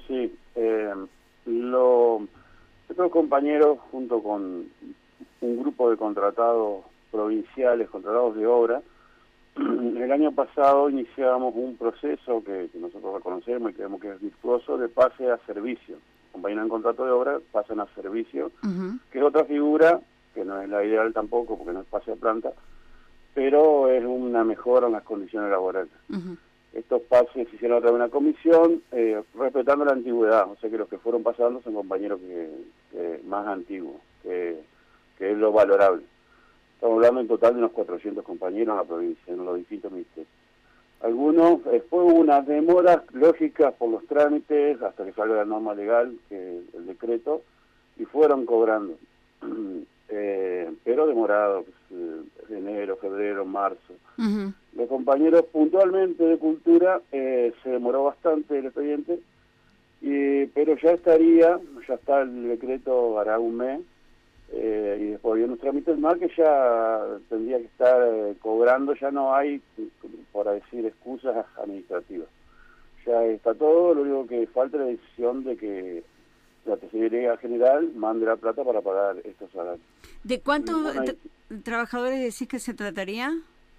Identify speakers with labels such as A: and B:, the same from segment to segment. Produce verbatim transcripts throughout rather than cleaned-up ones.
A: Sí, eh, lo, estos compañeros, junto con un grupo de contratados provinciales, contratados de obra, el año pasado iniciamos un proceso que, que nosotros reconocemos y creemos que es virtuoso, de pase a servicio. Compañeros en contrato de obra pasan a servicio,
B: Uh-huh.
A: que es otra figura, que no es la ideal tampoco, porque no es pase a planta, pero es una mejora en las condiciones laborales.
B: Uh-huh.
A: Estos pases se hicieron a través de una comisión, eh, respetando la antigüedad, o sea que los que fueron pasando son compañeros que, que más antiguos, que, que es lo valorable. Estamos hablando en total de unos cuatrocientos compañeros en la provincia, en los distintos ministerios. Algunos, después hubo unas demoras lógicas por los trámites, hasta que salga la norma legal, que el decreto, y fueron cobrando. eh, pero demorado, pues, eh, enero, febrero, marzo.
B: Uh-huh.
A: Los compañeros puntualmente de cultura, eh, se demoró bastante el expediente, y, pero ya estaría, ya está el decreto, hará un mes, eh, y después había unos trámites más que ya tendría que estar eh, cobrando, ya no hay, por decir, excusas administrativas. Ya está todo, lo único que falta es la decisión de que la Tesorería General mande la plata para pagar estos salarios.
B: ¿De cuántos
A: Bueno,
B: tra- trabajadores decís que se trataría?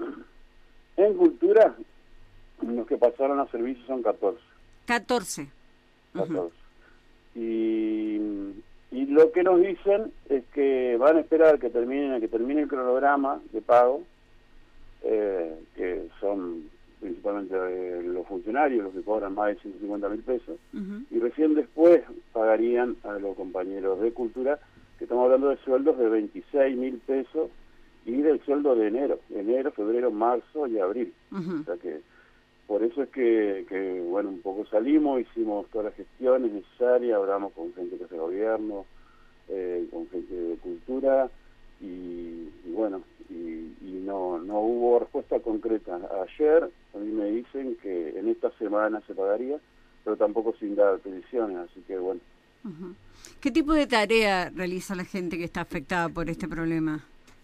A: en cultura, los que pasaron a servicio son catorce.
B: catorce.
A: catorce. Uh-huh. Y, y lo que nos dicen es que van a esperar que termine, que termine el cronograma de pago, eh, que son principalmente eh, los funcionarios, los que cobran más de ciento cincuenta mil pesos, uh-huh. y recién después pagarían a los compañeros de cultura, que estamos hablando de sueldos de veintiséis mil pesos, y del sueldo de enero, enero, febrero, marzo y abril. Uh-huh. O sea que por eso es que, que, bueno, un poco salimos, hicimos todas las gestiones necesarias, hablamos con gente que hace gobierno, eh, con gente de cultura, y, y bueno, y, y no, no hubo respuesta concreta. Ayer a mí me dicen que en esta semana se pagaría, pero tampoco sin dar peticiones, así que bueno.
B: Uh-huh. ¿Qué tipo de tarea realiza la gente que está afectada por este problema?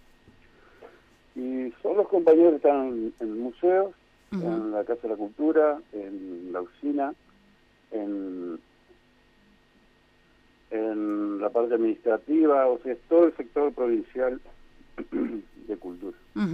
A: Y son los compañeros que están en museos, uh-huh. en la Casa de la Cultura, en la usina, en, en la parte administrativa, o sea, es todo el sector provincial de cultura.
B: Uh-huh.